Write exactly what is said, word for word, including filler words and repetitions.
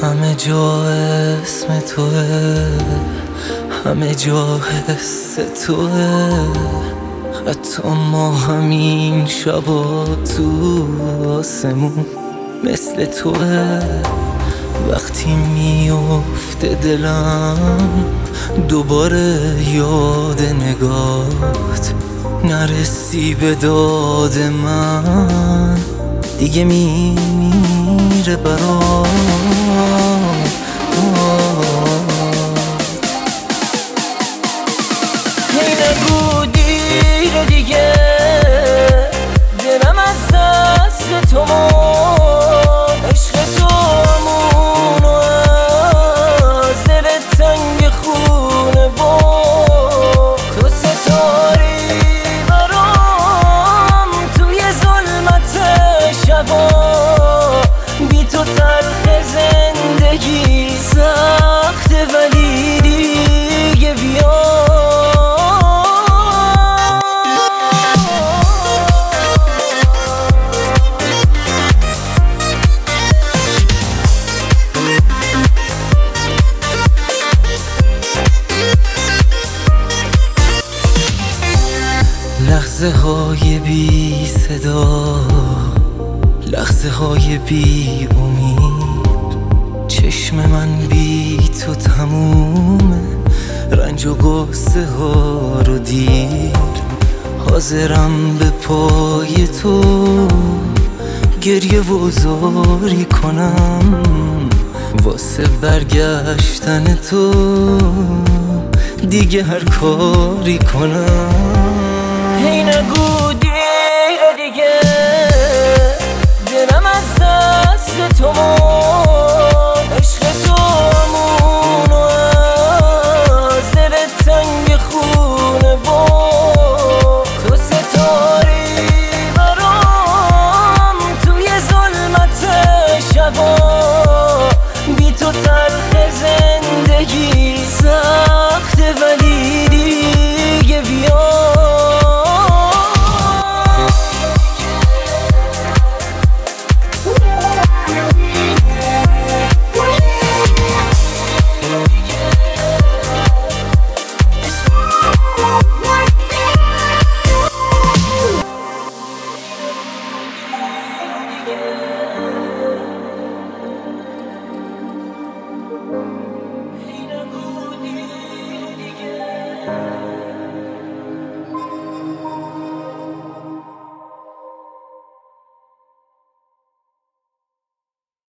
همه جا اسم توه، همه جا حس توه، حتی ما همین شبا تو آسمون مثل توه. وقتی میفته دلم دوباره یاد نگات، نرسی به داد من دیگه میمیره برام. هی نگو دیر دیگه، دلم از دست تو مرد، عشق تو همونو از دل تنگ خونه برد. تو ستاری برام توی ظلمت شبا، بی تو تلخ زندگی سخته ولی دیگه بیا. لحظه های بی صدا، لحظه های بی امید، چشم من بی تو تمومه، رنج و غصه ها رو دیر. حاضرم به پای تو گریه و زاری کنم، واسه برگشتن تو دیگه هر کاری کنم. هی نگو دیر دیگه، دلم از دست تو